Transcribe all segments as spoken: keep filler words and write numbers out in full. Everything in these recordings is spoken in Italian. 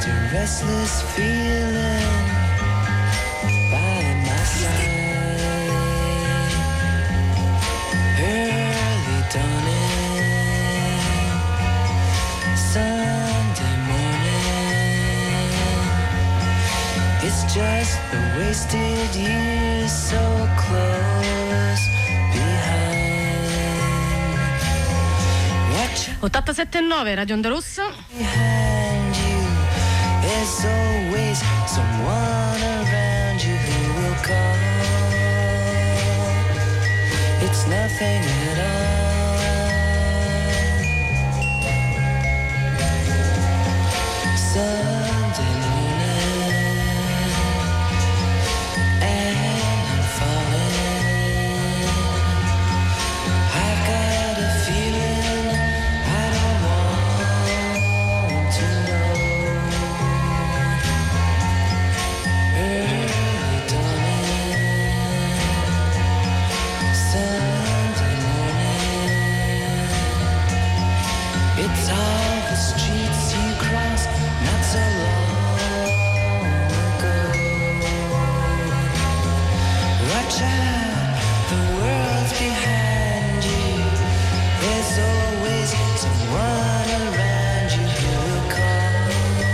a restless feeling by my side. Early dawning, Sunday morning. It's just the wasted years so close behind. Watch ottantasette e nove Radio Onda Rossa. behind you. There's always someone around you who will call. It's nothing at all. Sunday morning, and I'm falling. I've got a feeling I don't want to know. Early dawning, Sunday morning. It's all the streets you cross not so long ago. Watch out, the world's behind you. There's always someone around you who will call.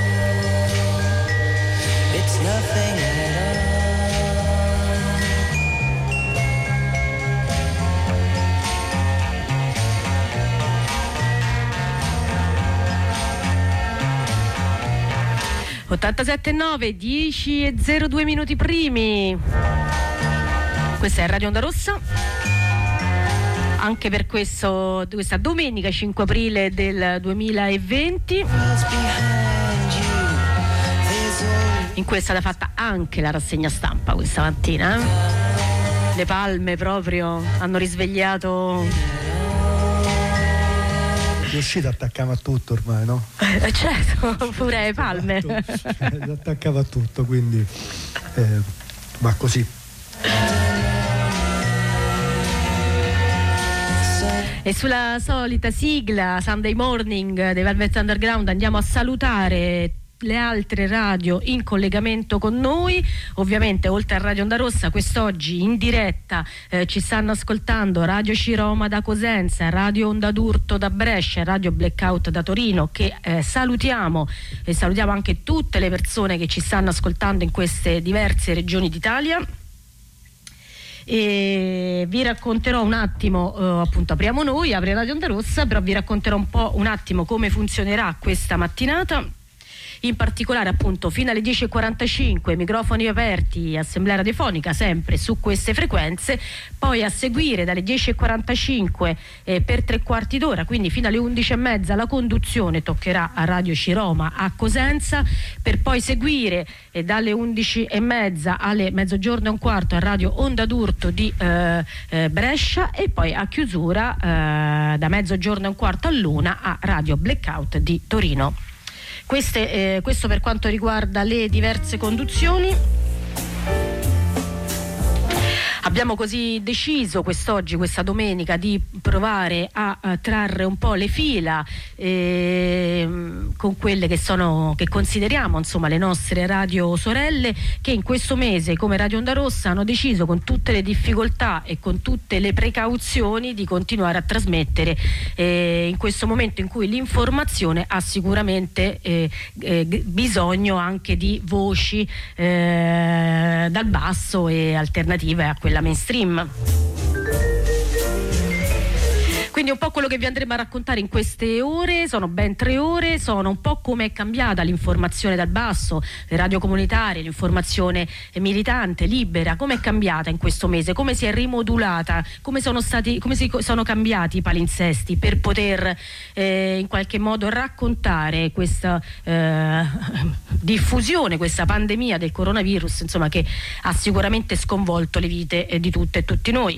It's nothing at all. ottantasette e nove, dieci e zero due minuti primi. Questa è Radio Onda Rossa. Anche per questo, questa domenica cinque aprile del duemilaventi, World's behind you. There's always in cui è stata fatta anche la rassegna stampa questa mattina. eh. Le palme proprio hanno risvegliato. È uscita, attaccava a tutto ormai, no? Eh, certo, pure le palme. Esatto. Attaccava a tutto, quindi eh, va così. E sulla solita sigla Sunday Morning dei Velvet Underground andiamo a salutare le altre radio in collegamento con noi. Ovviamente oltre a Radio Onda Rossa, quest'oggi in diretta eh, ci stanno ascoltando Radio Ciroma da Cosenza, Radio Onda d'Urto da Brescia, Radio Blackout da Torino, che eh, salutiamo, e salutiamo anche tutte le persone che ci stanno ascoltando in queste diverse regioni d'Italia. E vi racconterò un attimo, eh, appunto apriamo noi, apre Radio Onda Rossa, però vi racconterò un po' un attimo come funzionerà questa mattinata. In particolare appunto fino alle dieci e quarantacinque microfoni aperti, assemblea radiofonica sempre su queste frequenze, poi a seguire dalle dieci e quarantacinque eh, per tre quarti d'ora, quindi fino alle undici e mezza la conduzione toccherà a Radio Ciroma a Cosenza, per poi seguire eh, dalle undici e mezza alle mezzogiorno e un quarto a Radio Onda d'Urto di eh, eh, Brescia, e poi a chiusura eh, da mezzogiorno e un quarto all'una a Radio Blackout di Torino. Queste, eh, questo per quanto riguarda le diverse conduzioni. Abbiamo così deciso quest'oggi, questa domenica, di provare a, a trarre un po' le fila eh, con quelle che sono, che consideriamo insomma le nostre radio sorelle, che in questo mese come Radio Onda Rossa hanno deciso, con tutte le difficoltà e con tutte le precauzioni, di continuare a trasmettere eh, in questo momento in cui l'informazione ha sicuramente eh, eh, bisogno anche di voci eh, dal basso e alternative a quella mainstream. Quindi un po' quello che vi andremo a raccontare in queste ore, sono ben tre ore, sono un po' come è cambiata l'informazione dal basso, le radio comunitarie, l'informazione militante, libera, come è cambiata in questo mese, come si è rimodulata, come sono stati, come si sono cambiati i palinsesti per poter eh, in qualche modo raccontare questa eh, diffusione, questa pandemia del coronavirus, insomma, che ha sicuramente sconvolto le vite eh, di tutte e tutti noi.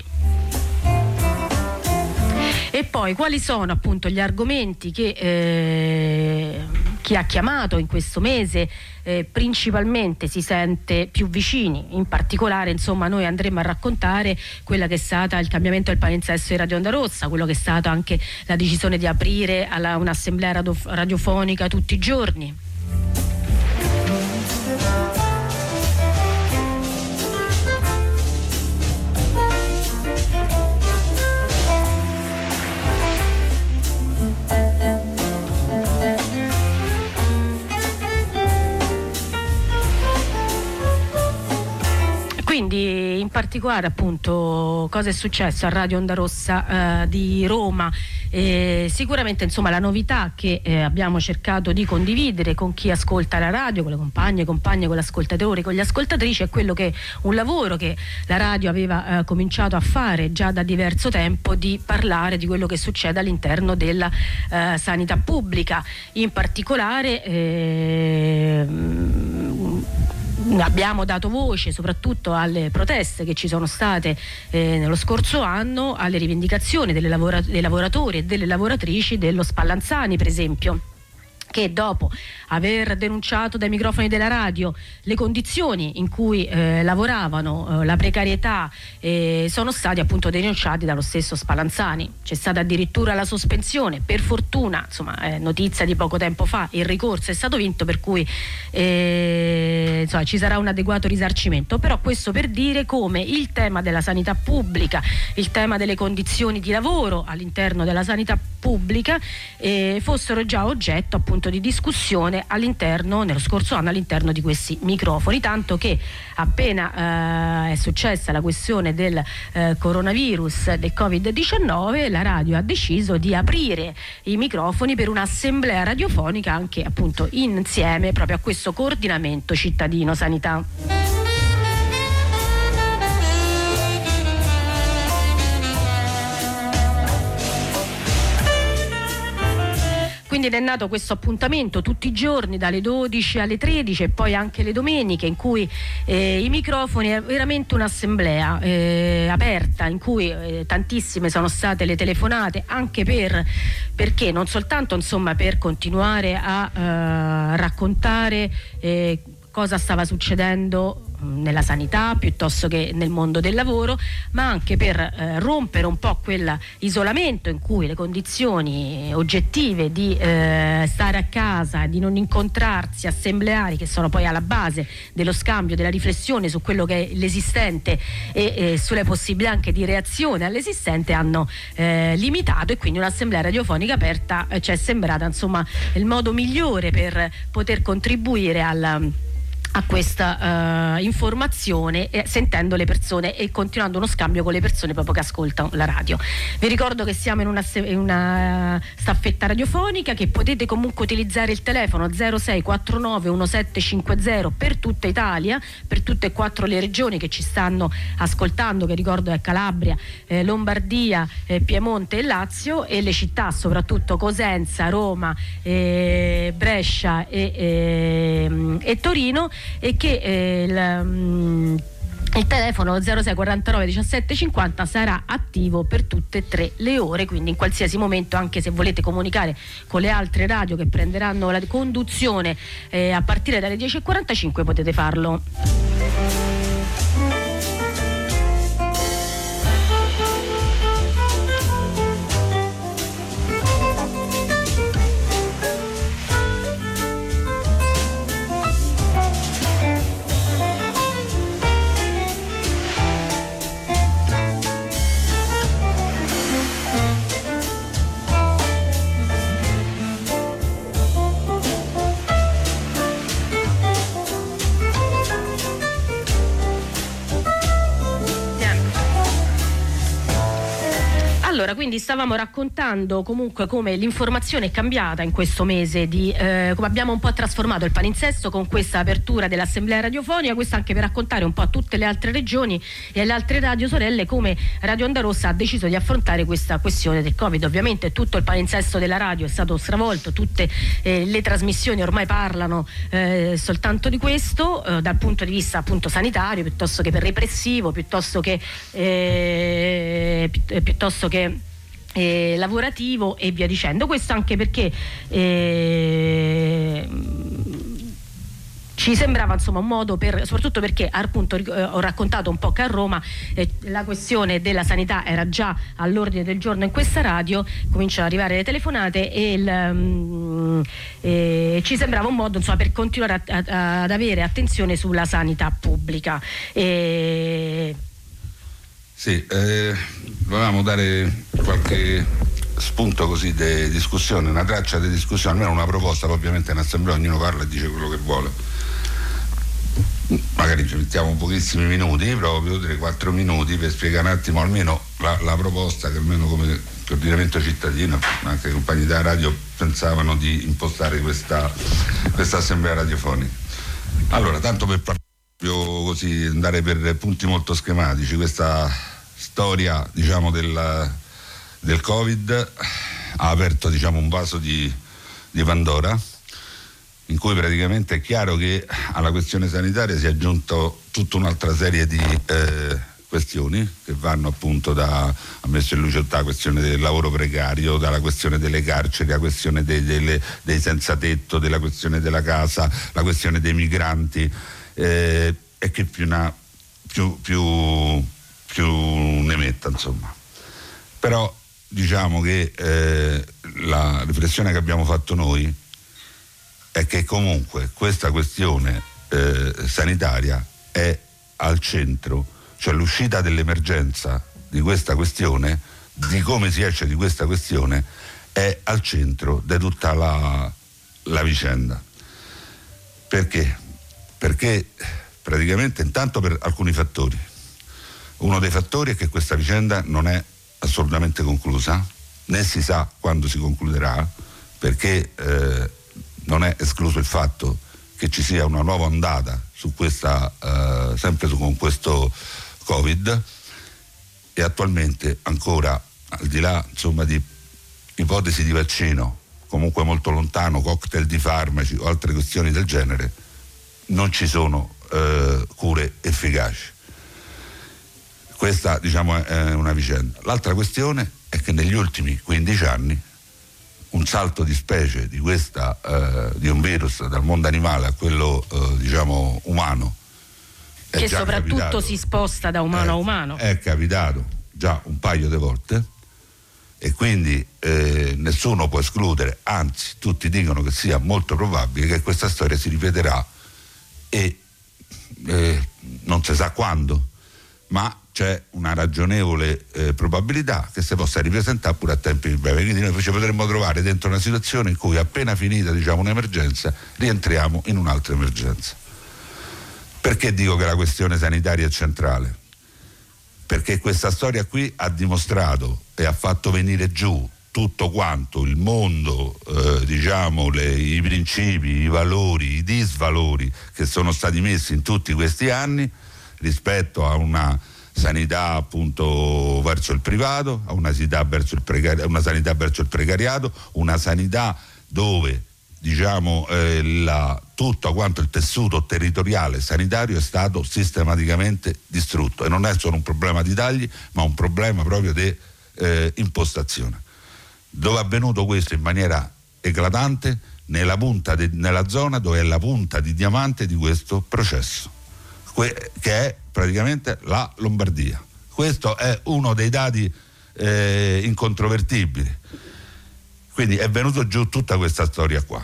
E poi quali sono appunto gli argomenti che eh, chi ha chiamato in questo mese eh, principalmente si sente più vicini. In particolare insomma noi andremo a raccontare quella che è stata il cambiamento del palinsesto di Radio Onda Rossa, quello che è stata anche la decisione di aprire alla, un'assemblea radio, radiofonica tutti i giorni. in particolare appunto cosa è successo a Radio Onda Rossa eh, di Roma. Eh, sicuramente insomma la novità che eh, abbiamo cercato di condividere con chi ascolta la radio, con le compagne, compagne, con gli ascoltatori, con gli ascoltatrici, è quello che un lavoro che la radio aveva eh, cominciato a fare già da diverso tempo, di parlare di quello che succede all'interno della eh, sanità pubblica. In particolare eh, abbiamo dato voce soprattutto alle proteste che ci sono state eh, nello scorso anno, alle rivendicazioni delle lavora- dei lavoratori e delle lavoratrici dello Spallanzani, per esempio, che dopo aver denunciato dai microfoni della radio le condizioni in cui eh, lavoravano, eh, la precarietà, eh, sono stati appunto denunciati dallo stesso Spallanzani. C'è stata addirittura la sospensione, per fortuna, insomma, eh, notizia di poco tempo fa, il ricorso è stato vinto, per cui eh, insomma, ci sarà un adeguato risarcimento. Però questo per dire come il tema della sanità pubblica, il tema delle condizioni di lavoro all'interno della sanità pubblica eh, fossero già oggetto appunto di discussione all'interno, nello scorso anno, all'interno di questi microfoni, tanto che appena eh, è successa la questione del eh, coronavirus, del covid diciannove, la radio ha deciso di aprire i microfoni per un'assemblea radiofonica anche appunto insieme proprio a questo coordinamento cittadino sanità. Quindi è nato questo appuntamento tutti i giorni dalle dodici alle tredici e poi anche le domeniche, in cui eh, i microfoni è veramente un'assemblea eh, aperta, in cui eh, tantissime sono state le telefonate, anche per perché non soltanto insomma per continuare a eh, raccontare eh, cosa stava succedendo nella sanità piuttosto che nel mondo del lavoro, ma anche per eh, rompere un po' quell'isolamento in cui le condizioni oggettive di eh, stare a casa, di non incontrarsi, assembleari, che sono poi alla base dello scambio, della riflessione su quello che è l'esistente e eh, sulle possibilità anche di reazione all'esistente, hanno eh, limitato, e quindi un'assemblea radiofonica aperta eh, ci è sembrata insomma il modo migliore per poter contribuire alla a questa uh, informazione, eh, sentendo le persone e continuando uno scambio con le persone proprio che ascoltano la radio. Vi ricordo che siamo in una, in una staffetta radiofonica, che potete comunque utilizzare il telefono zero sei quattro nove uno sette cinque zero per tutta Italia, per tutte e quattro le regioni che ci stanno ascoltando, che ricordo è Calabria, eh, Lombardia, eh, Piemonte e Lazio, e le città soprattutto Cosenza, Roma, eh, Brescia e, eh, e Torino, e che eh, il, um, il telefono zero sei quarantanove diciassette cinquanta sarà attivo per tutte e tre le ore, quindi in qualsiasi momento, anche se volete comunicare con le altre radio che prenderanno la conduzione eh, a partire dalle dieci e quarantacinque, potete farlo. Allora, quindi stavamo raccontando comunque come l'informazione è cambiata in questo mese, di eh, come abbiamo un po' trasformato il palinsesto con questa apertura dell'assemblea radiofonica, questo anche per raccontare un po' a tutte le altre regioni e alle altre radio sorelle come Radio Onda Rossa ha deciso di affrontare questa questione del Covid. Ovviamente tutto il palinsesto della radio è stato stravolto, tutte eh, le trasmissioni ormai parlano eh, soltanto di questo, eh, dal punto di vista appunto sanitario, piuttosto che per repressivo, piuttosto che eh, pi- piuttosto che Eh, lavorativo e via dicendo. Questo anche perché eh, ci sembrava insomma un modo per, soprattutto perché appunto eh, ho raccontato un po' che a Roma eh, la questione della sanità era già all'ordine del giorno in questa radio, cominciano ad arrivare le telefonate e il, um, eh, ci sembrava un modo insomma per continuare a, a, ad avere attenzione sulla sanità pubblica. E Sì, eh, volevamo dare qualche spunto così di discussione, una traccia di discussione, almeno una proposta. Poi ovviamente in assemblea ognuno parla e dice quello che vuole, magari ci mettiamo pochissimi minuti, proprio tre quattro minuti per spiegare un attimo almeno la, la proposta che almeno come coordinamento cittadino, anche i compagni della radio pensavano di impostare questa, questa assemblea radiofonica. Allora, tanto per proprio così andare per punti molto schematici, questa storia diciamo del, del Covid ha aperto diciamo un vaso di, di Pandora, in cui praticamente è chiaro che alla questione sanitaria si è aggiunto tutta un'altra serie di eh, questioni che vanno appunto da, ha messo in luce tutta la questione del lavoro precario, dalla questione delle carceri, la questione dei, delle, dei senza tetto, della questione della casa, la questione dei migranti, eh, e che più, una, più, più, più ne metta, insomma. Però diciamo che eh, la riflessione che abbiamo fatto noi è che comunque questa questione eh, sanitaria è al centro, cioè l'uscita dell'emergenza di questa questione, di come si esce di questa questione, è al centro di tutta la, la vicenda. Perché? Perché praticamente intanto per alcuni fattori. Uno dei fattori è che questa vicenda non è assolutamente conclusa, né si sa quando si concluderà, perché eh, non è escluso il fatto che ci sia una nuova ondata su questa, eh, sempre su, con questo Covid, e attualmente ancora, al di là insomma di ipotesi di vaccino, comunque molto lontano, cocktail di farmaci o altre questioni del genere, non ci sono eh, cure efficaci. Questa diciamo è una vicenda. L'altra questione è che negli ultimi quindici anni un salto di specie di questa eh, di un virus dal mondo animale a quello eh, diciamo umano è che già soprattutto capitato. Si sposta da umano è, a umano. È capitato già un paio di volte, e quindi eh, nessuno può escludere, anzi tutti dicono che sia molto probabile che questa storia si ripeterà, e eh, non si sa quando, ma c'è una ragionevole eh, probabilità che si possa ripresentare pure a tempi brevi. Quindi noi ci potremmo trovare dentro una situazione in cui appena finita diciamo un'emergenza rientriamo in un'altra emergenza. Perché dico che la questione sanitaria è centrale? Perché questa storia qui ha dimostrato e ha fatto venire giù tutto quanto il mondo, eh, diciamo le, i principi, i valori, i disvalori che sono stati messi in tutti questi anni rispetto a una sanità appunto verso il privato, a una sanità verso il precari- una sanità verso il precariato, una sanità dove diciamo eh, la, tutto quanto il tessuto territoriale sanitario è stato sistematicamente distrutto, e non è solo un problema di tagli, ma un problema proprio di eh, impostazione. Dove è avvenuto questo in maniera eclatante? Nella punta de, nella zona dove è la punta di diamante di questo processo, que, che è praticamente la Lombardia. Questo è uno dei dati eh, incontrovertibili. Quindi è venuto giù tutta questa storia qua,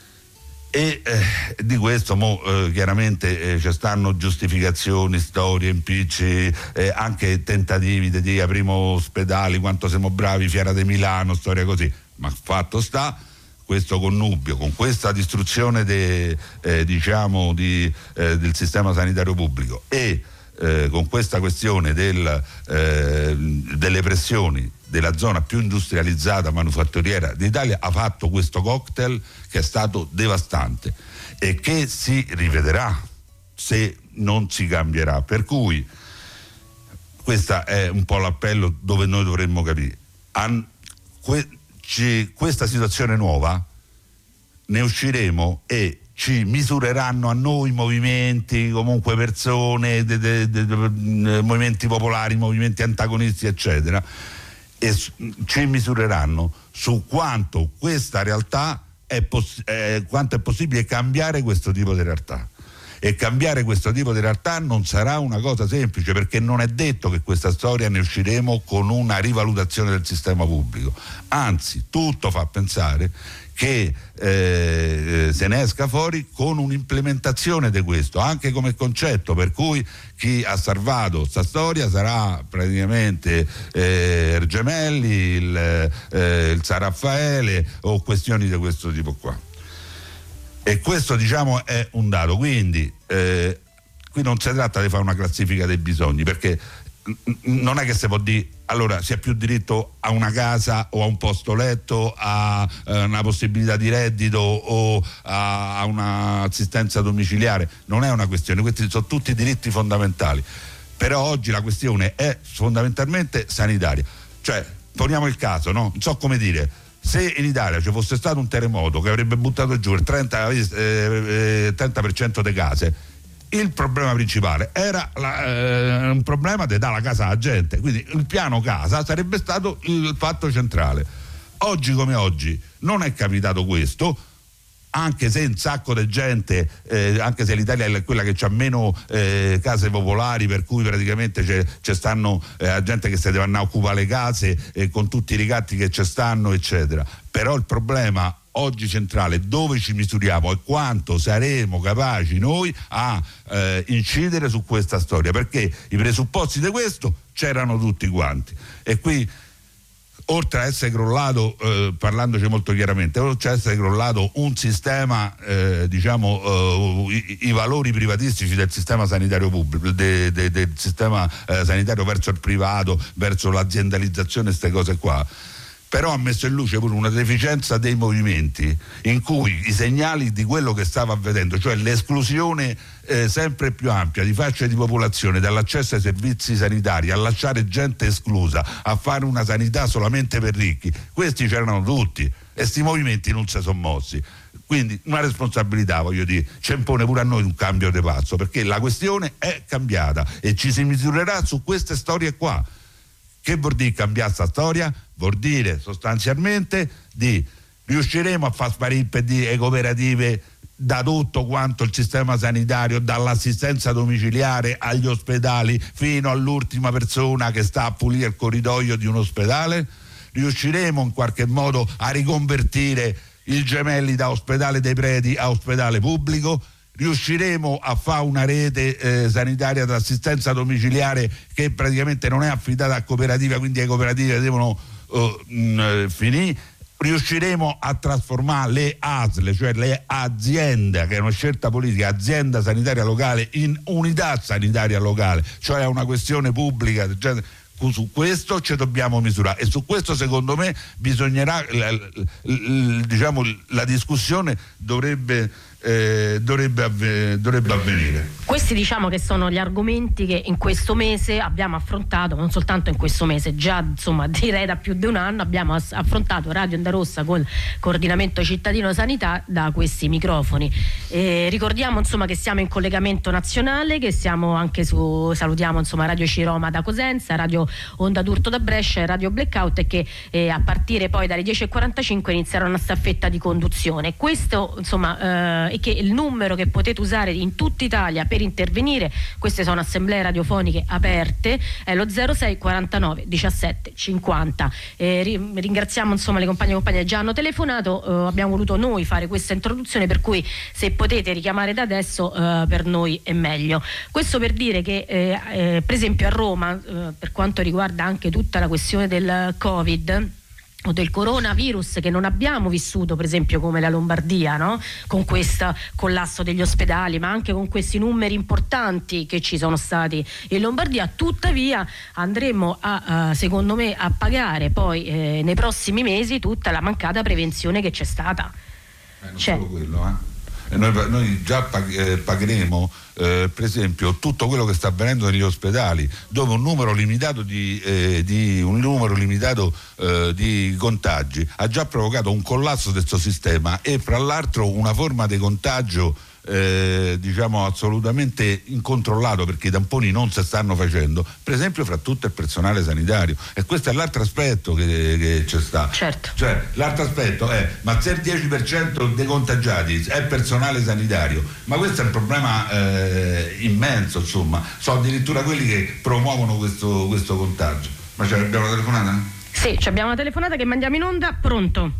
e eh, di questo mo, eh, chiaramente eh, ci stanno giustificazioni, storie, impicci, eh, anche tentativi di dire apriamo ospedali, quanto siamo bravi, Fiera di Milano, storia così, ma fatto sta, questo connubio con questa distruzione de, eh, diciamo di, eh, del sistema sanitario pubblico e eh, con questa questione del, eh, delle pressioni della zona più industrializzata manufatturiera d'Italia, ha fatto questo cocktail che è stato devastante e che si ripeterà se non si cambierà. Per cui questo è un po' l'appello dove noi dovremmo capire. An, que, ci, questa situazione nuova ne usciremo e ci misureranno a noi movimenti, comunque persone, de, de, de, de, movimenti popolari, movimenti antagonisti, eccetera, e ci misureranno su quanto questa realtà è, poss- eh, quanto è possibile cambiare questo tipo di realtà. E cambiare questo tipo di realtà non sarà una cosa semplice, perché non è detto che questa storia ne usciremo con una rivalutazione del sistema pubblico, anzi tutto fa pensare che eh, se ne esca fuori con un'implementazione di questo, anche come concetto, per cui chi ha salvato questa storia sarà praticamente eh, Gemelli, il, eh, il San Raffaele o questioni di questo tipo qua. E questo diciamo è un dato, quindi eh, qui non si tratta di fare una classifica dei bisogni, perché non è che si può dire allora si ha più diritto a una casa o a un posto letto, a eh, una possibilità di reddito o a, a un'assistenza domiciliare. Non è una questione, questi sono tutti diritti fondamentali, però oggi la questione è fondamentalmente sanitaria. Cioè, poniamo il caso, no? Non so come dire, se in Italia ci fosse stato un terremoto che avrebbe buttato giù il trenta per cento delle case, il problema principale era la, eh, un problema di dare la casa alla gente, quindi il piano casa sarebbe stato il fatto centrale. Oggi come oggi non è capitato questo, anche se un sacco di gente, eh, anche se l'Italia è quella che ha meno eh, case popolari, per cui praticamente c'è, c'è stanno eh, gente che si deve andare a occupare le case eh, con tutti i ricatti che ci stanno eccetera, però il problema oggi centrale dove ci misuriamo e quanto saremo capaci noi a eh, incidere su questa storia, perché i presupposti di questo c'erano tutti quanti e qui oltre a essere crollato, eh, parlandoci molto chiaramente, oltre a essere crollato un sistema, eh, diciamo, eh, i, i valori privatistici del sistema sanitario pubblico, de, de, del sistema eh, sanitario verso il privato, verso l'aziendalizzazione, queste cose qua, però ha messo in luce pure una deficienza dei movimenti in cui i segnali di quello che stava avvenendo, cioè l'esclusione eh, sempre più ampia di fasce di popolazione dall'accesso ai servizi sanitari, a lasciare gente esclusa, a fare una sanità solamente per ricchi, questi c'erano tutti e questi movimenti non si sono mossi. Quindi una responsabilità, voglio dire, ci impone pure a noi un cambio di passo, perché la questione è cambiata e ci si misurerà su queste storie qua. Che vuol dire cambiare questa storia? Vuol dire sostanzialmente di riusciremo a far sparire il P D e cooperative da tutto quanto il sistema sanitario, dall'assistenza domiciliare agli ospedali fino all'ultima persona che sta a pulire il corridoio di un ospedale? Riusciremo in qualche modo a riconvertire il Gemelli da ospedale dei preti a ospedale pubblico? Riusciremo a fare una rete eh, sanitaria d'assistenza domiciliare che praticamente non è affidata a cooperative, quindi le cooperative devono uh, mh, finire? Riusciremo a trasformare le A S L, cioè le aziende, che è una scelta politica, azienda sanitaria locale, in unità sanitaria locale, cioè una questione pubblica? Cioè, su questo ci dobbiamo misurare e su questo secondo me bisognerà, la, la, la, diciamo, la discussione dovrebbe Eh, dovrebbe, avve- dovrebbe avvenire. Questi diciamo che sono gli argomenti che in questo mese abbiamo affrontato, non soltanto in questo mese, già insomma direi da più di un anno abbiamo ass- affrontato Radio Onda Rossa col coordinamento cittadino sanità da questi microfoni. Eh, ricordiamo insomma che siamo in collegamento nazionale, che siamo anche su, salutiamo insomma Radio Ciroma da Cosenza, Radio Onda d'Urto da Brescia e Radio Blackout, e che eh, a partire poi dalle dieci e quarantacinque inizierà una staffetta di conduzione. Questo insomma eh, e che il numero che potete usare in tutta Italia per intervenire, queste sono assemblee radiofoniche aperte, è lo zero sei quarantanove diciassette cinquanta. Eh, ringraziamo insomma le compagne e compagni che già hanno telefonato, eh, abbiamo voluto noi fare questa introduzione, per cui se potete richiamare da adesso eh, per noi è meglio. Questo per dire che eh, eh, per esempio a Roma, eh, per quanto riguarda anche tutta la questione del Covid o del coronavirus, che non abbiamo vissuto per esempio come la Lombardia, no? Con questo collasso degli ospedali, ma anche con questi numeri importanti che ci sono stati in Lombardia, tuttavia andremo a, a secondo me a pagare poi eh, nei prossimi mesi tutta la mancata prevenzione che c'è stata. Eh, non cioè, solo quello, eh. Noi, noi già pag- eh, pagheremo eh, per esempio tutto quello che sta avvenendo negli ospedali, dove un numero limitato di, eh, di un numero limitato eh, di contagi ha già provocato un collasso del suo sistema e fra l'altro una forma di contagio eh, diciamo assolutamente incontrollato, perché i tamponi non si stanno facendo, per esempio fra tutto il personale sanitario, e questo è l'altro aspetto che, che c'è sta. Certo. Cioè l'altro aspetto è, ma se il dieci per cento dei contagiati è personale sanitario, ma questo è un problema eh, immenso, insomma, sono addirittura quelli che promuovono questo, questo contagio. Ma ce l'abbiamo una telefonata? Sì, abbiamo una telefonata che mandiamo in onda. Pronto?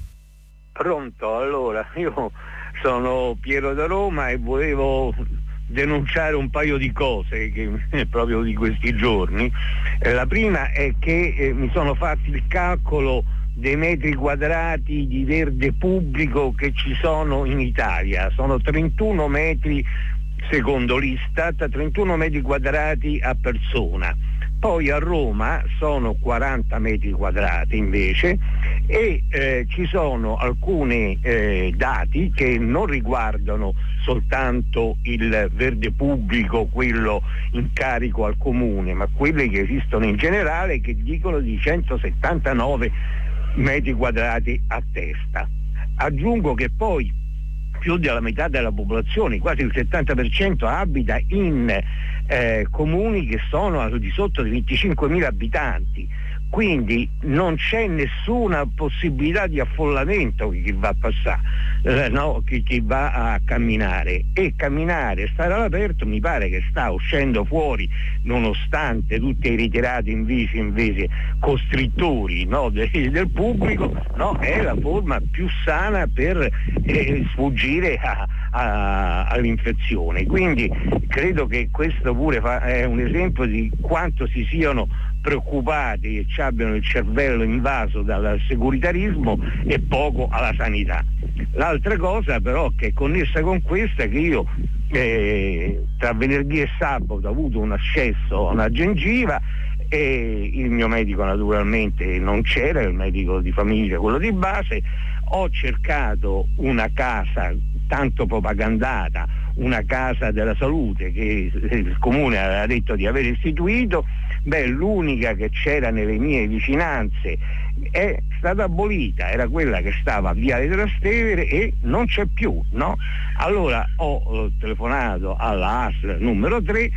Pronto, allora io sono Piero da Roma e volevo denunciare un paio di cose che, proprio di questi giorni. Eh, la prima è che eh, mi sono fatto il calcolo dei metri quadrati di verde pubblico che ci sono in Italia, sono trentuno metri secondo l'Istat, trentuno metri quadrati a persona. Poi a Roma sono quaranta metri quadrati invece, e eh, ci sono alcuni eh, dati che non riguardano soltanto il verde pubblico, quello in carico al comune, ma quelli che esistono in generale, che dicono di centosettantanove metri quadrati a testa. Aggiungo che poi più della metà della popolazione, quasi il settanta per cento, abita in eh, comuni che sono al di sotto di venticinquemila abitanti, quindi non c'è nessuna possibilità di affollamento chi va a passare, eh, no, chi, chi va a camminare, e camminare, stare all'aperto mi pare che sta uscendo fuori, nonostante tutti i ritirati invece, invece costrittori, no, de, del pubblico, no, è la forma più sana per eh, sfuggire a, a, all'infezione. Quindi credo che questo pure fa, è un esempio di quanto si siano preoccupati e ci abbiano il cervello invaso dal securitarismo e poco alla sanità. L'altra cosa però che è connessa con questa è che io eh, tra venerdì e sabato ho avuto un ascesso a una gengiva, e il mio medico naturalmente non c'era, il medico di famiglia, quello di base. Ho cercato una casa tanto propagandata, una casa della salute che il comune aveva detto di aver istituito. Beh, l'unica che c'era nelle mie vicinanze è stata abolita, era quella che stava a Viale della Trastevere e non c'è più, no? Allora ho, ho telefonato alla A S L numero tre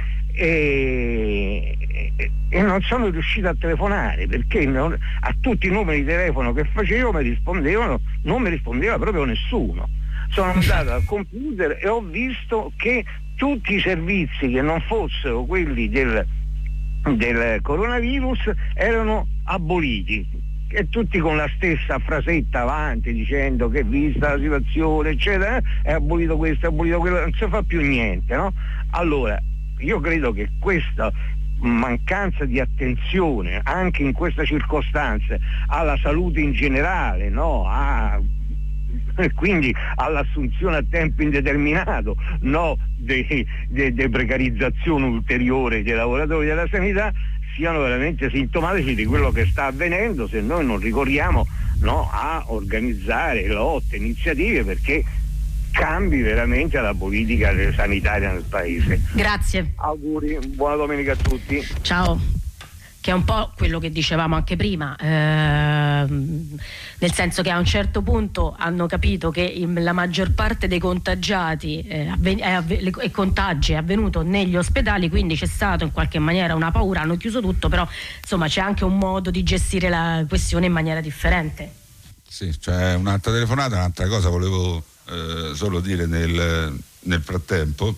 e, e, e non sono riuscito a telefonare, perché non, a tutti i numeri di telefono che facevo mi rispondevano, non mi rispondeva proprio nessuno. Sono andato al computer e ho visto che tutti i servizi che non fossero quelli del del coronavirus erano aboliti, e tutti con la stessa frasetta avanti dicendo che vista la situazione eccetera è abolito questo, è abolito quello, non si fa più niente, no? Allora io credo che questa mancanza di attenzione anche in questa circostanza alla salute in generale, no? A quindi all'assunzione a tempo indeterminato, no, di de, de precarizzazione ulteriore dei lavoratori della sanità, siano veramente sintomatici di quello che sta avvenendo se noi non ricorriamo, no, a organizzare lotte, iniziative perché cambi veramente la politica sanitaria nel paese. Grazie. Auguri, buona domenica a tutti. Ciao. Che è un po' quello che dicevamo anche prima, ehm, nel senso che a un certo punto hanno capito che il, la maggior parte dei contagiati eh, avven- è avve- le, e contagi è avvenuto negli ospedali, quindi c'è stato in qualche maniera una paura, hanno chiuso tutto, però insomma c'è anche un modo di gestire la questione in maniera differente. Sì, c'è un'altra telefonata, un'altra cosa volevo eh, solo dire nel, nel frattempo.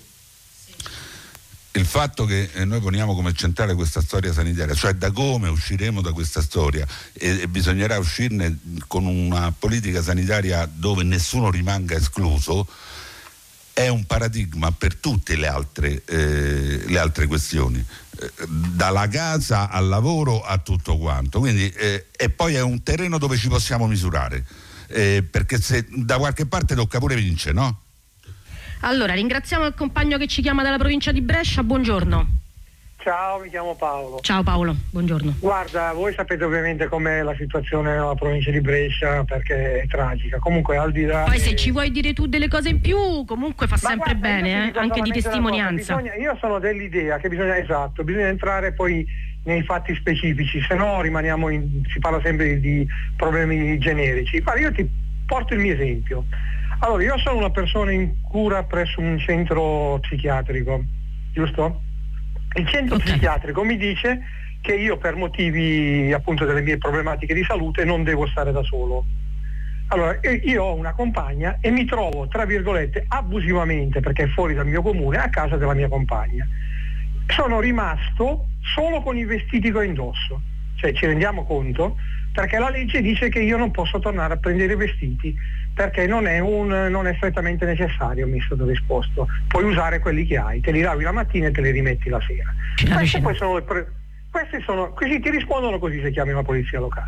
Il fatto che noi poniamo come centrale questa storia sanitaria, cioè da come usciremo da questa storia, e, e bisognerà uscirne con una politica sanitaria dove nessuno rimanga escluso, è un paradigma per tutte le altre, eh, le altre questioni, eh, dalla casa al lavoro a tutto quanto. Quindi, eh, e poi è un terreno dove ci possiamo misurare, eh, perché se da qualche parte tocca pure vince, no? Allora, ringraziamo il compagno che ci chiama dalla provincia di Brescia, buongiorno. Ciao, mi chiamo Paolo. Ciao Paolo, buongiorno. Guarda, voi sapete ovviamente com'è la situazione nella provincia di Brescia, perché è tragica. Comunque al di là... Poi di... se ci vuoi dire tu delle cose in più, comunque fa Ma sempre guarda, bene, eh? Anche di testimonianza. Bisogna, io sono dell'idea che bisogna, esatto, bisogna entrare poi nei fatti specifici, se no rimaniamo in... si parla sempre di problemi generici. Guarda, io ti porto il mio esempio. Allora, io sono una persona in cura presso un centro psichiatrico, giusto? Il centro okay. psichiatrico mi dice che io per motivi appunto delle mie problematiche di salute non devo stare da solo. Allora, io ho una compagna e mi trovo, tra virgolette, abusivamente, perché è fuori dal mio comune, a casa della mia compagna. Sono rimasto solo con i vestiti che ho indosso. Cioè, ci rendiamo conto? Perché la legge dice che io non posso tornare a prendere i vestiti perché non è, un, non è strettamente necessario, mi è stato risposto. Puoi usare quelli che hai, te li lavi la mattina e te li rimetti la sera. Queste poi sono le pre... Queste sono, così ti rispondono così se chiami la polizia locale.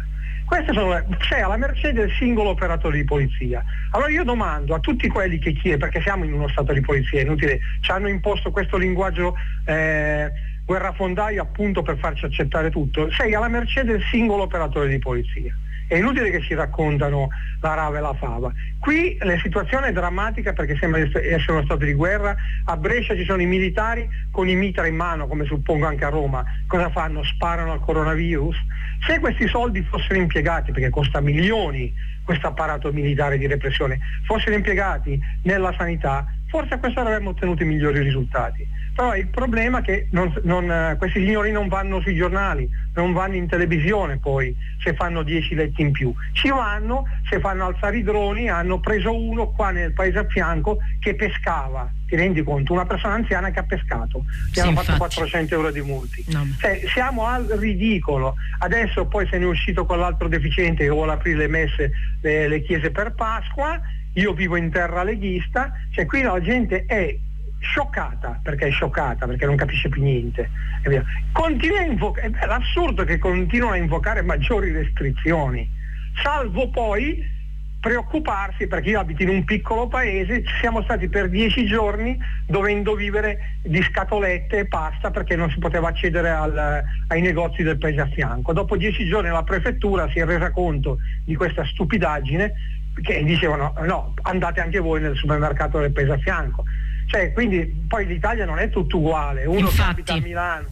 Queste sono le, sei alla mercé del singolo operatore di polizia. Allora io domando a tutti quelli che chiedono, perché siamo in uno stato di polizia, è inutile, ci hanno imposto questo linguaggio eh, guerrafondaio appunto per farci accettare tutto, sei alla mercé del singolo operatore di polizia. È inutile che ci raccontano la rava e la fava. Qui la situazione è drammatica perché sembra essere uno stato di guerra. A Brescia ci sono i militari con i mitra in mano, come suppongo anche a Roma. Cosa fanno? Sparano al coronavirus? Se questi soldi fossero impiegati, perché costa milioni questo apparato militare di repressione, fossero impiegati nella sanità, forse a questo avremmo ottenuto i migliori risultati. Però il problema è che non, non, questi signori non vanno sui giornali, non vanno in televisione poi se fanno dieci letti in più. Ci vanno se fanno alzare i droni. Hanno preso uno qua nel paese a fianco che pescava, ti rendi conto? Una persona anziana che ha pescato, gli sì, hanno infatti. fatto quattrocento euro di multi. No. Cioè, siamo al ridicolo. Adesso poi se ne è uscito con l'altro deficiente che vuole aprire le messe, le, le chiese per Pasqua. Io vivo in terra leghista, cioè qui la gente è scioccata, perché è scioccata, perché non capisce più niente. È vero. Continua a invocare, è l'assurdo che continuano a invocare maggiori restrizioni, salvo poi preoccuparsi, perché io abito in un piccolo paese, ci siamo stati per dieci giorni dovendo vivere di scatolette e pasta perché non si poteva accedere al, ai negozi del paese a fianco. Dopo dieci giorni la prefettura si è resa conto di questa stupidaggine, che dicevano no, andate anche voi nel supermercato del paese a fianco. Cioè, quindi poi l'Italia non è tutto uguale, uno Infatti. che abita a Milano.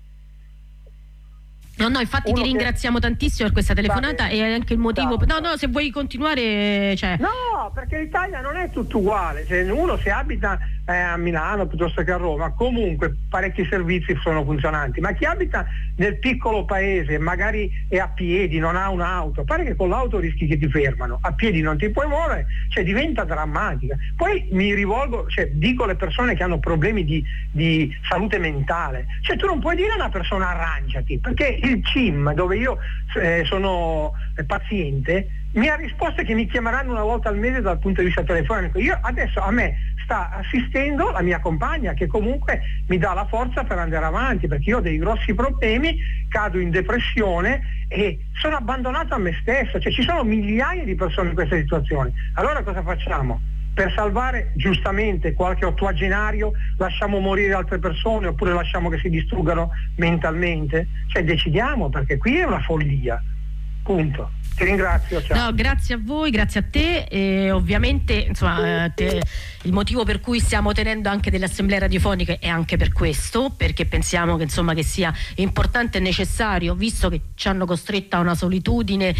No, no, infatti Uno ti che- ringraziamo tantissimo per questa telefonata Vabbè. e anche il motivo. Ciao, No, no, se vuoi continuare, cioè. No, perché l'Italia non è tutto uguale, cioè, uno se abita eh, a Milano piuttosto che a Roma, comunque parecchi servizi sono funzionanti, ma chi abita nel piccolo paese, magari è a piedi, non ha un'auto, pare che con l'auto rischi che ti fermano, a piedi non ti puoi muovere, cioè diventa drammatica. Poi mi rivolgo, cioè dico alle persone che hanno problemi di, di salute mentale, cioè tu non puoi dire a una persona arrangiati, perché il C I M dove io eh, sono eh, paziente mi ha risposto che mi chiameranno una volta al mese dal punto di vista telefonico. Io adesso a me sta assistendo la mia compagna che comunque mi dà la forza per andare avanti, perché io ho dei grossi problemi, cado in depressione e sono abbandonato a me stesso, cioè ci sono migliaia di persone in questa situazione. Allora cosa facciamo? Per salvare giustamente qualche ottuagenario lasciamo morire altre persone oppure lasciamo che si distruggano mentalmente? Cioè decidiamo, perché qui è una follia. Punto. Ti ringrazio, ciao. No, grazie a voi, grazie a te. E ovviamente insomma, eh, te, il motivo per cui stiamo tenendo anche delle assemblee radiofoniche è anche per questo, perché pensiamo che, insomma, che sia importante e necessario, visto che ci hanno costretta a una solitudine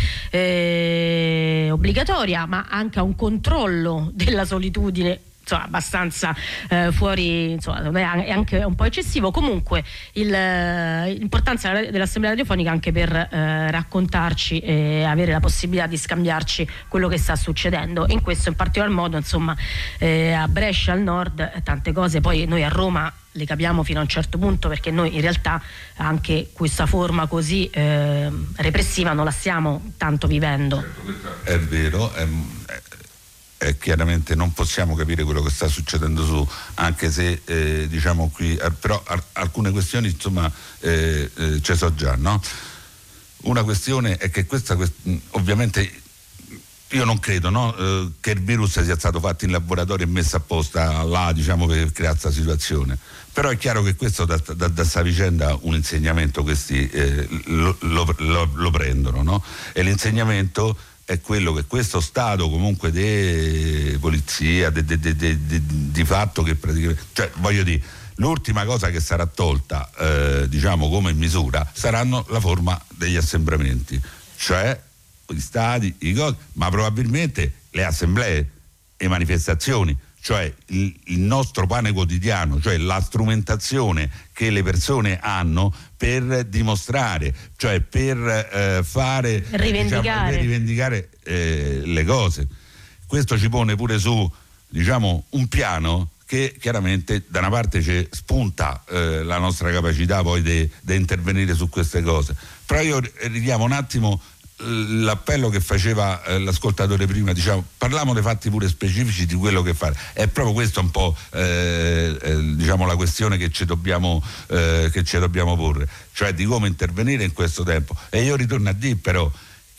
eh, obbligatoria, ma anche a un controllo della solitudine, insomma, abbastanza eh, fuori, insomma, è anche un po' eccessivo. Comunque il, eh, l'importanza dell'assemblea radiofonica anche per eh, raccontarci e avere la possibilità di scambiarci quello che sta succedendo, in questo in particolar modo, insomma, eh, a Brescia, al nord, tante cose poi noi a Roma le capiamo fino a un certo punto, perché noi in realtà anche questa forma così eh, repressiva non la stiamo tanto vivendo. È vero, è, è chiaramente non possiamo capire quello che sta succedendo su, anche se eh, diciamo qui, però ar- alcune questioni insomma eh, eh, ci so già, no? Una questione è che questa quest- ovviamente io non credo, no, eh, che il virus sia stato fatto in laboratorio e messo apposta là, diciamo, per creare questa situazione, però è chiaro che questo da, da, da sta vicenda un insegnamento questi eh, lo, lo, lo, lo prendono, no? E l'insegnamento è quello che questo stato comunque di polizia de, de, de, de, de, di fatto che praticamente, cioè voglio dire, l'ultima cosa che sarà tolta eh, diciamo come misura saranno la forma degli assembramenti, cioè gli stadi, i cose, ma probabilmente le assemblee e manifestazioni, cioè il, il nostro pane quotidiano, cioè la strumentazione che le persone hanno per dimostrare, cioè per eh, fare rivendicare, diciamo, per rivendicare eh, le cose. Questo ci pone pure su, diciamo, un piano che chiaramente da una parte ci spunta eh, la nostra capacità poi di intervenire su queste cose, però io richiamo un attimo l'appello che faceva eh, l'ascoltatore prima, diciamo, parliamo dei fatti pure specifici di quello che fare. È proprio questo un po' eh, eh, diciamo la questione che ci dobbiamo eh, che ci dobbiamo porre, cioè di come intervenire in questo tempo. E io ritorno a dire però che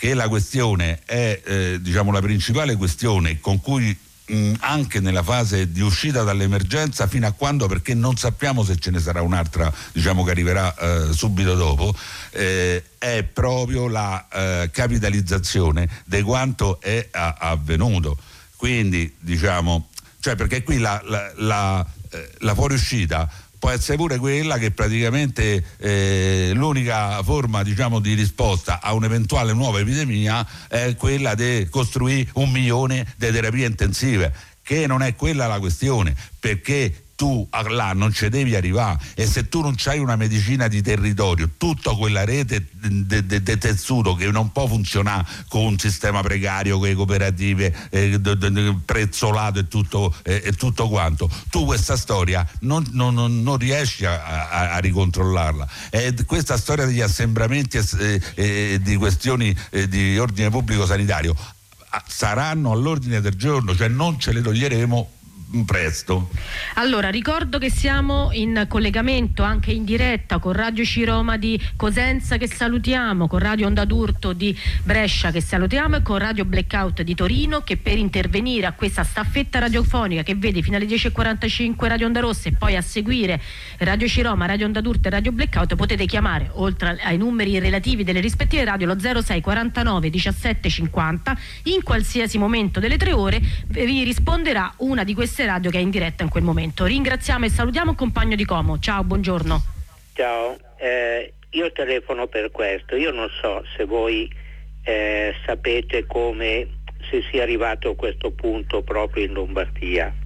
che la questione è eh, diciamo la principale questione con cui mh, anche nella fase di uscita dall'emergenza, fino a quando, perché non sappiamo se ce ne sarà un'altra, diciamo, che arriverà eh, subito dopo, eh, è proprio la eh, capitalizzazione di quanto è a, avvenuto. Quindi diciamo, cioè perché qui la, la, la, eh, la fuoriuscita può essere pure quella che praticamente eh, l'unica forma, diciamo, di risposta a un'eventuale nuova epidemia è quella di costruire un milione di terapie intensive, che non è quella la questione, perché tu là non ci devi arrivare, e se tu non c'hai una medicina di territorio, tutta quella rete di tessuto che non può funzionare con un sistema precario, con le cooperative, eh, d- d- prezzolato e tutto, eh, e tutto quanto, tu questa storia non, non, non riesci a, a, a ricontrollarla. E questa storia degli assembramenti e eh, di questioni eh, di ordine pubblico sanitario saranno all'ordine del giorno, cioè non ce le toglieremo presto. Allora, ricordo che siamo in collegamento anche in diretta con Radio Ciroma di Cosenza, che salutiamo, con Radio Onda d'Urto di Brescia, che salutiamo, e con Radio Blackout di Torino, che per intervenire a questa staffetta radiofonica che vede fino alle dieci e quarantacinque Radio Onda Rossa e poi a seguire Radio Ciroma, Radio Onda d'Urto e Radio Blackout, potete chiamare, oltre ai numeri relativi delle rispettive radio, lo zero sei quarantanove diciassette cinquanta. In qualsiasi momento delle tre ore vi risponderà una di queste radio che è in diretta in quel momento. Ringraziamo e salutiamo il compagno di Como. Ciao, buongiorno. Ciao, eh, io telefono per questo. Io non so se voi eh, sapete come si sia arrivato a questo punto proprio in Lombardia.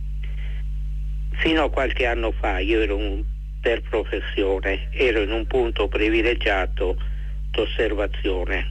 Fino a qualche anno fa io ero un, per professione ero in un punto privilegiato d'osservazione,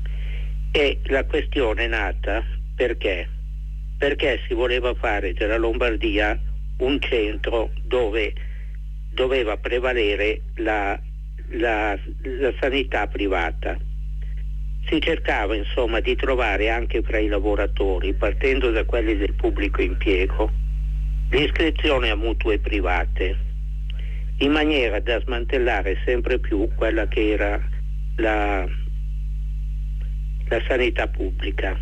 e la questione è nata perché perché si voleva fare della Lombardia un centro dove doveva prevalere la, la, la sanità privata. Si cercava insomma di trovare anche fra i lavoratori, partendo da quelli del pubblico impiego, l'iscrizione a mutue private, in maniera da smantellare sempre più quella che era la, la sanità pubblica.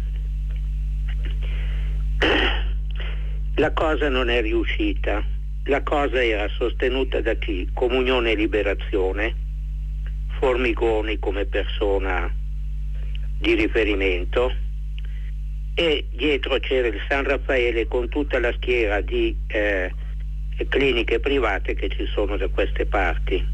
La cosa non è riuscita. La cosa era sostenuta da chi? Comunione e Liberazione, Formigoni come persona di riferimento, e dietro c'era il San Raffaele con tutta la schiera di eh, cliniche private che ci sono da queste parti.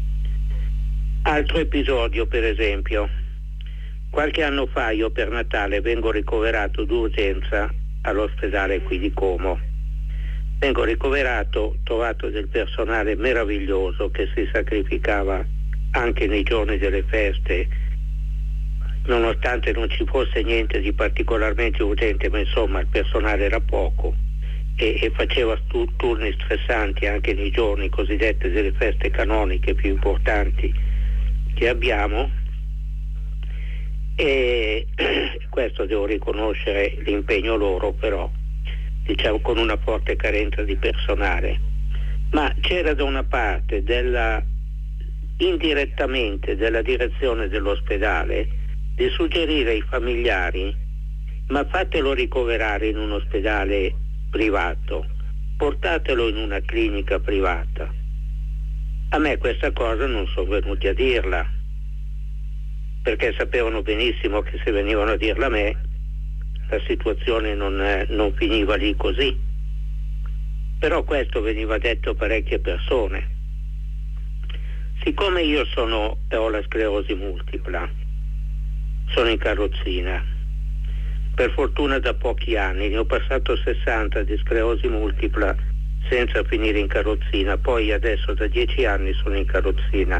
Altro episodio, per esempio, qualche anno fa io per Natale vengo ricoverato d'urgenza all'ospedale qui di Como. Vengo ricoverato, trovato del personale meraviglioso che si sacrificava anche nei giorni delle feste, nonostante non ci fosse niente di particolarmente urgente, ma insomma il personale era poco e, e faceva stu- turni stressanti anche nei giorni cosiddetti delle feste canoniche più importanti che abbiamo. E questo devo riconoscere l'impegno loro, però diciamo con una forte carenza di personale. Ma c'era da una parte della indirettamente della direzione dell'ospedale di suggerire ai familiari: ma fatelo ricoverare in un ospedale privato, portatelo in una clinica privata. A me questa cosa non sono venuti a dirla, perché sapevano benissimo che se venivano a dirla a me la situazione non, eh, non finiva lì così. Però questo veniva detto a parecchie persone. Siccome io sono, ho la sclerosi multipla, sono in carrozzina, per fortuna da pochi anni, ne ho passato sessanta di sclerosi multipla senza finire in carrozzina, poi adesso da dieci anni sono in carrozzina.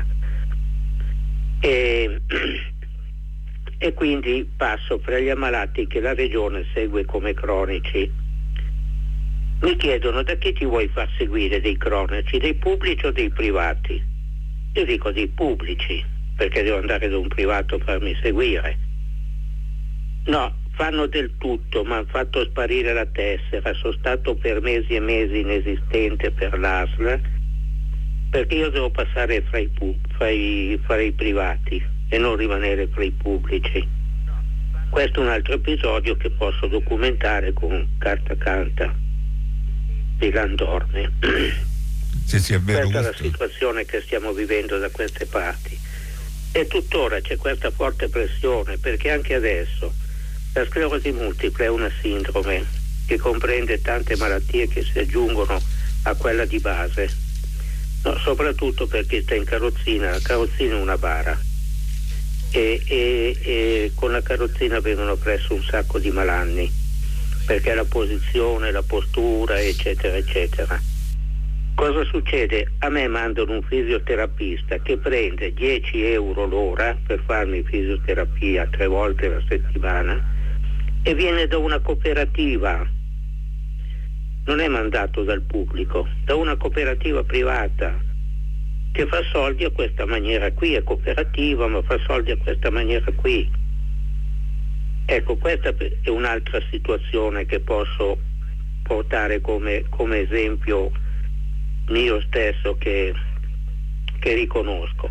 E e quindi passo fra gli ammalati che la regione segue come cronici. Mi chiedono: da chi ti vuoi far seguire dei cronici, dei pubblici o dei privati? Io dico dei pubblici, perché devo andare da un privato a farmi seguire. No, fanno del tutto, mi hanno fatto sparire la tessera, sono stato per mesi e mesi inesistente per l'A S L, perché io devo passare fra i, fra i, fra i privati e non rimanere fra i pubblici. Questo è un altro episodio che posso documentare con Carta Canta di Landorme. Sì, sì, è vero. Questa questo. è la situazione che stiamo vivendo da queste parti. E tuttora c'è questa forte pressione, perché anche adesso la sclerosi multipla è una sindrome che comprende tante malattie che si aggiungono a quella di base, no, soprattutto per chi sta in carrozzina. La carrozzina è una bara e, e, e con la carrozzina vengono presso un sacco di malanni, perché la posizione, la postura, eccetera, eccetera. Cosa succede? A me mandano un fisioterapista che prende dieci euro l'ora per farmi fisioterapia tre volte alla settimana e viene da una cooperativa, non è mandato dal pubblico, da una cooperativa privata che fa soldi a questa maniera qui, è cooperativa ma fa soldi a questa maniera qui. Ecco, questa è un'altra situazione che posso portare come, come esempio mio stesso che, che riconosco.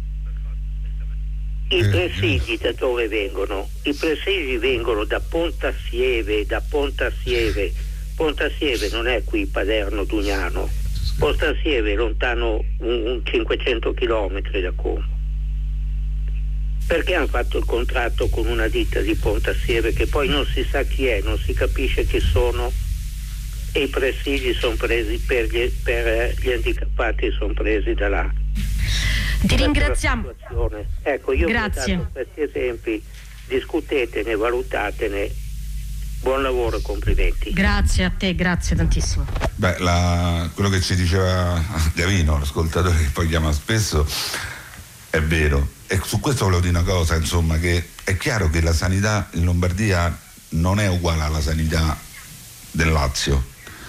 I presidi da dove vengono? I presidi vengono da Pontassieve, da Pontassieve. Pontassieve non è qui Paderno Dugnano, Pontassieve è lontano un, un cinquecento chilometri da Como. Perché hanno fatto il contratto con una ditta di Pontassieve che poi non si sa chi è, non si capisce chi sono, e i presidi sono presi per gli, per gli handicappati, sono presi da là. Ti ringraziamo. Ecco, io Grazie. vi ho dato questi esempi, discutetene, valutatene. Buon lavoro e complimenti. Grazie a te, grazie tantissimo. Beh, la, quello che ci diceva Gavino, l'ascoltatore che poi chiama spesso, è vero. E su questo volevo dire una cosa, insomma, che è chiaro che la sanità in Lombardia non è uguale alla sanità del Lazio.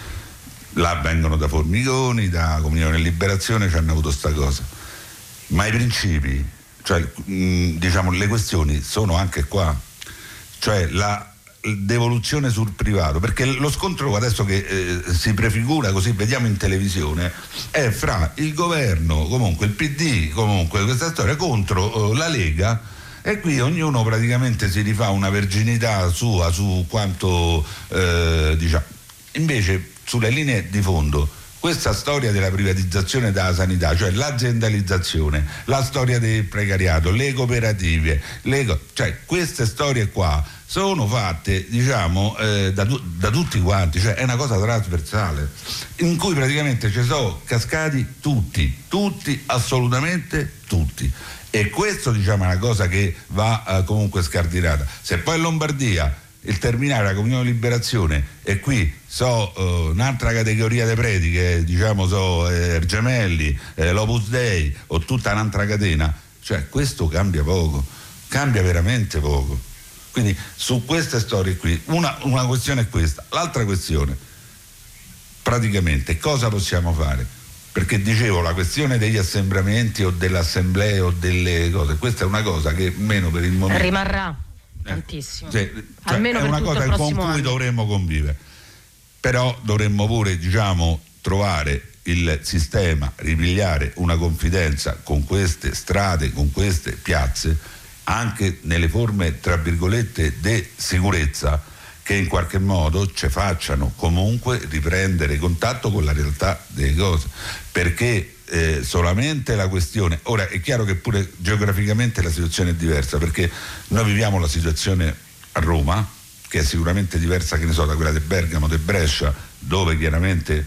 Là vengono da Formigoni, da Comunione e Liberazione, ci hanno avuto sta cosa. Ma i principi, cioè mh, diciamo le questioni sono anche qua. Cioè la devoluzione sul privato, perché lo scontro adesso che eh, si prefigura, così vediamo in televisione, è fra il governo, comunque il P D, comunque questa storia contro eh, la Lega, e qui ognuno praticamente si rifà una verginità sua su quanto eh, diciamo. Invece sulle linee di fondo questa storia della privatizzazione della sanità, cioè l'aziendalizzazione, la storia del precariato, le cooperative, le, cioè queste storie qua sono fatte, diciamo, eh, da, da tutti quanti, cioè è una cosa trasversale in cui praticamente ci sono cascati tutti, tutti, assolutamente tutti. E questo, diciamo, è una cosa che va eh, comunque scardinata. Se poi in Lombardia il terminare la Comunione di Liberazione e qui so uh, un'altra categoria di preti che diciamo so eh, Gemelli, eh, l'Opus Dei o tutta un'altra catena, cioè questo cambia poco, cambia veramente poco. Quindi su queste storie qui una, una questione è questa, l'altra questione praticamente cosa possiamo fare? Perché dicevo la questione degli assembramenti o delle assemblee o delle cose, questa è una cosa che meno per il momento rimarrà tantissimo, cioè, cioè almeno è per una tutto cosa il con prossimo cui anno. dovremmo convivere, però dovremmo pure, diciamo, trovare il sistema, ripigliare una confidenza con queste strade, con queste piazze, anche nelle forme tra virgolette di sicurezza, che in qualche modo ci facciano comunque riprendere contatto con la realtà delle cose, perché Eh, solamente la questione, ora è chiaro che pure geograficamente la situazione è diversa, perché noi viviamo la situazione a Roma che è sicuramente diversa, che ne so, da quella di Bergamo, di Brescia, dove chiaramente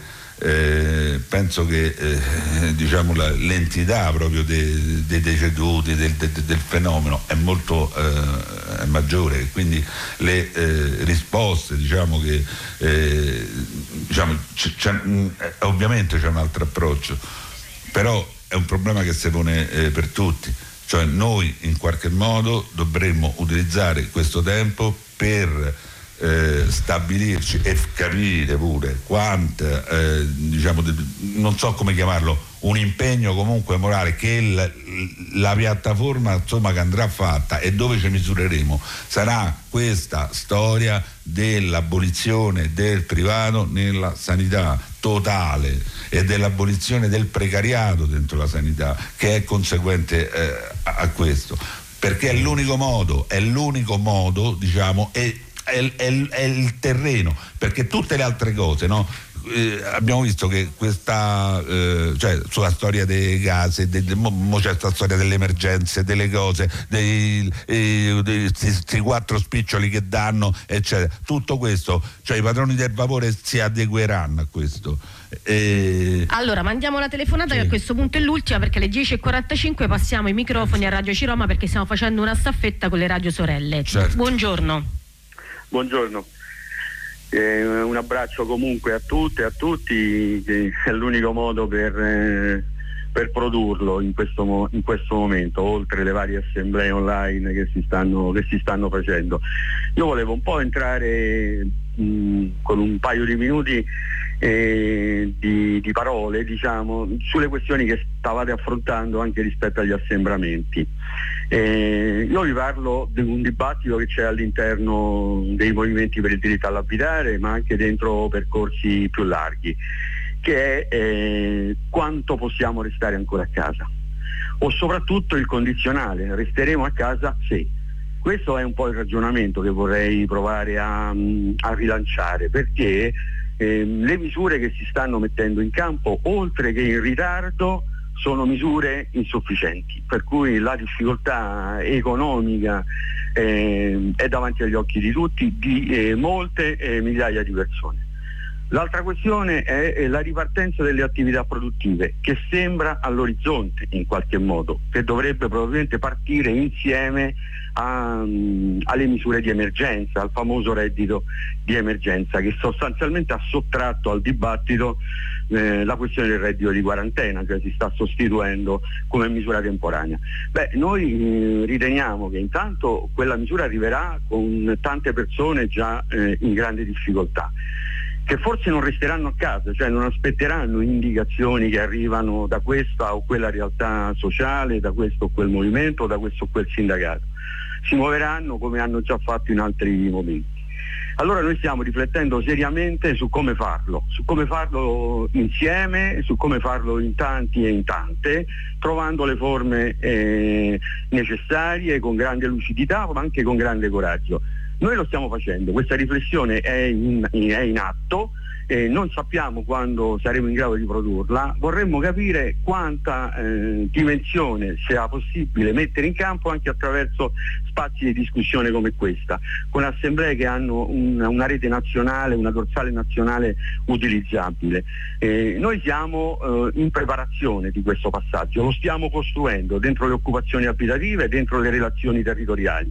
eh, penso che eh, diciamo la, l'entità proprio dei, dei deceduti del, del, del fenomeno è molto eh, è maggiore, quindi le eh, risposte, diciamo che eh, diciamo, c'è, c'è, eh, ovviamente c'è un altro approccio, però è un problema che si pone eh, per tutti, cioè noi in qualche modo dovremmo utilizzare questo tempo per eh, stabilirci e capire pure quanta eh, diciamo, non so come chiamarlo, un impegno comunque morale che il, la piattaforma insomma che andrà fatta e dove ci misureremo sarà questa storia dell'abolizione del privato nella sanità totale e dell'abolizione del precariato dentro la sanità, che è conseguente eh, a questo. perché è l'unico modo, è l'unico modo, diciamo, è, è, è, è il terreno, perché tutte le altre cose, no? Eh, abbiamo visto che questa eh, cioè sulla storia dei gas, de, de, mo, mo c'è questa storia delle emergenze, delle cose, dei, eh, dei, questi quattro spiccioli che danno, eccetera. Tutto questo, cioè i padroni del vapore si adegueranno a questo. Eh, allora mandiamo la telefonata, sì, che a questo punto è l'ultima, perché alle dieci e quarantacinque passiamo i microfoni a Radio Ciroma, perché stiamo facendo una staffetta con le radio sorelle. Certo. Buongiorno. Buongiorno. Eh, un abbraccio comunque a tutte e a tutti, che è l'unico modo per, eh, per produrlo in questo, mo- in questo momento, oltre le varie assemblee online che si stanno, che si stanno facendo. Io volevo un po' entrare mh, con un paio di minuti eh, di, di parole, diciamo, sulle questioni che stavate affrontando anche rispetto agli assembramenti. Eh, io vi parlo di un dibattito che c'è all'interno dei movimenti per il diritto all'abitare, ma anche dentro percorsi più larghi, che è eh, quanto possiamo restare ancora a casa, o soprattutto il condizionale: resteremo a casa se. Questo è un po' il ragionamento che vorrei provare a, a rilanciare, perché eh, le misure che si stanno mettendo in campo, oltre che in ritardo, sono misure insufficienti, per cui la difficoltà economica eh, è davanti agli occhi di tutti, di eh, molte eh, migliaia di persone. L'altra questione è, è la ripartenza delle attività produttive, che sembra all'orizzonte in qualche modo, che dovrebbe probabilmente partire insieme a, um, alle misure di emergenza, al famoso reddito di emergenza, che sostanzialmente ha sottratto al dibattito Eh, la questione del reddito di quarantena, cioè si sta sostituendo come misura temporanea. Beh, noi eh, riteniamo che intanto quella misura arriverà con tante persone già eh, in grande difficoltà, che forse non resteranno a casa, cioè non aspetteranno indicazioni che arrivano da questa o quella realtà sociale, da questo o quel movimento, da questo o quel sindacato. Si muoveranno come hanno già fatto in altri momenti. Allora noi stiamo riflettendo seriamente su come farlo, su come farlo insieme, su come farlo in tanti e in tante, trovando le forme eh, necessarie, con grande lucidità, ma anche con grande coraggio. Noi lo stiamo facendo, questa riflessione è in, è in atto, eh, non sappiamo quando saremo in grado di produrla, vorremmo capire quanta eh, dimensione sia possibile mettere in campo anche attraverso spazi di discussione come questa, con assemblee che hanno un, una rete nazionale, una dorsale nazionale utilizzabile. Eh, noi siamo eh, in preparazione di questo passaggio, lo stiamo costruendo dentro le occupazioni abitative, dentro le relazioni territoriali.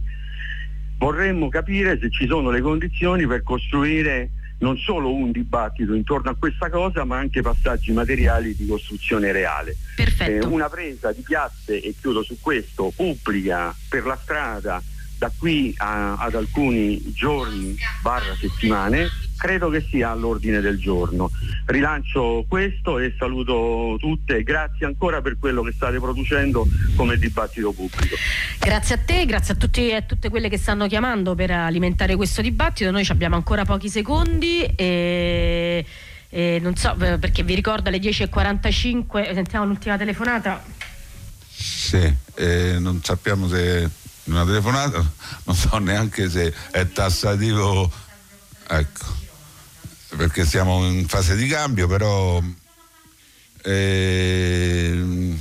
Vorremmo capire se ci sono le condizioni per costruire non solo un dibattito intorno a questa cosa, ma anche passaggi materiali di costruzione reale. Perfetto. Eh, una presa di piazze, e chiudo su questo, pubblica per la strada da qui a, ad alcuni giorni barra settimane, credo che sia all'ordine del giorno. Rilancio questo e saluto tutte, grazie ancora per quello che state producendo come dibattito pubblico. Grazie a te, grazie a tutti e a tutte quelle che stanno chiamando per alimentare questo dibattito. Noi abbiamo ancora pochi secondi e, e non so, perché vi ricordo alle dieci e quarantacinque, sentiamo l'ultima telefonata. Sì, eh, non sappiamo se una telefonata, non so neanche se è tassativo, ecco, perché siamo in fase di cambio, però eh,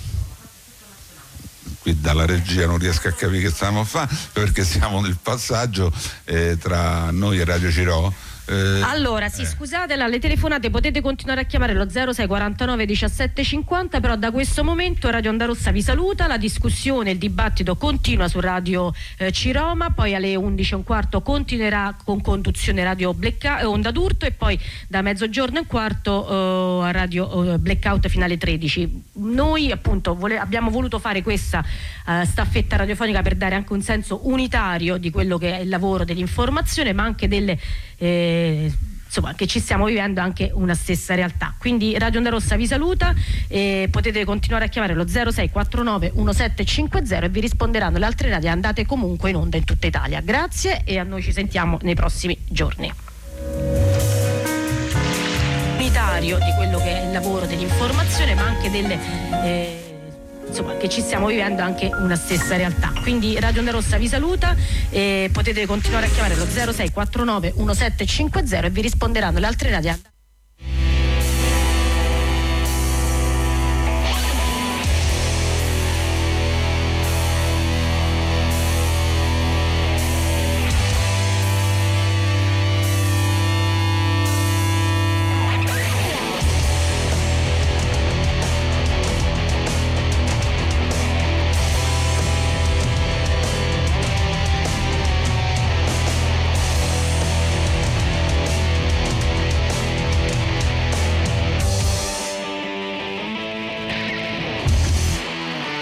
qui dalla regia non riesco a capire che stiamo a fare, perché siamo nel passaggio eh, tra noi e Radio Cirò. Eh, allora sì, eh. scusate, le telefonate potete continuare a chiamare lo zero sei quarantanove diciassette cinquanta, però da questo momento Radio Onda Rossa vi saluta, la discussione, il dibattito continua su Radio eh, Ciroma, poi alle undici e un quarto continuerà con conduzione Radio Blackout, eh, Onda d'Urto, e poi da mezzogiorno e un quarto eh, a Radio eh, Blackout fino alle tredici. Noi appunto vole- abbiamo voluto fare questa eh, staffetta radiofonica per dare anche un senso unitario di quello che è il lavoro dell'informazione, ma anche delle Eh, insomma, che ci stiamo vivendo anche una stessa realtà. Quindi Radio Onda Rossa vi saluta e potete continuare a chiamare lo zero sei quarantanove diciassette cinquanta e vi risponderanno le altre radio. Andate comunque in onda in tutta Italia. Grazie e a noi ci sentiamo nei prossimi giorni. Unitario di quello che è il lavoro dell'informazione, ma anche delle eh, insomma, che ci stiamo vivendo anche una stessa realtà. Quindi Radio Onda Rossa vi saluta e potete continuare a chiamare lo zero sei quattro nove uno sette cinque zero e vi risponderanno le altre radio.